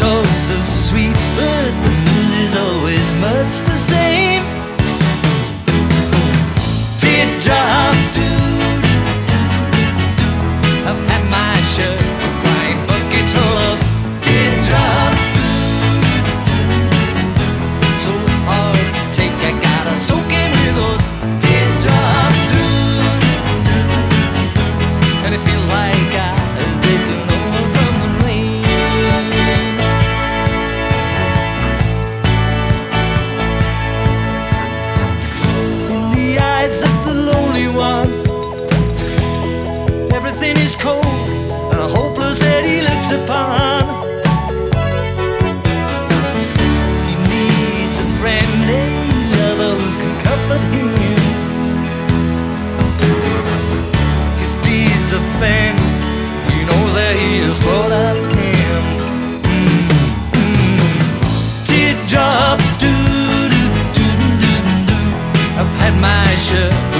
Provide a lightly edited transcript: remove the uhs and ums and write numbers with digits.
talk so sweet, but the news is always much the same. Teardrops, I've had my share of crying buckets full of teardrops. So hard to take, I gotta soak in with those teardrops. And it feels like I've taken over from the rain. In the eyes of the lonely one, everything is cold and hopeless that he looks upon. He needs a friend, a lover who can comfort him. His deeds offend, he knows that he is brought up him. Teardrops, I've had my share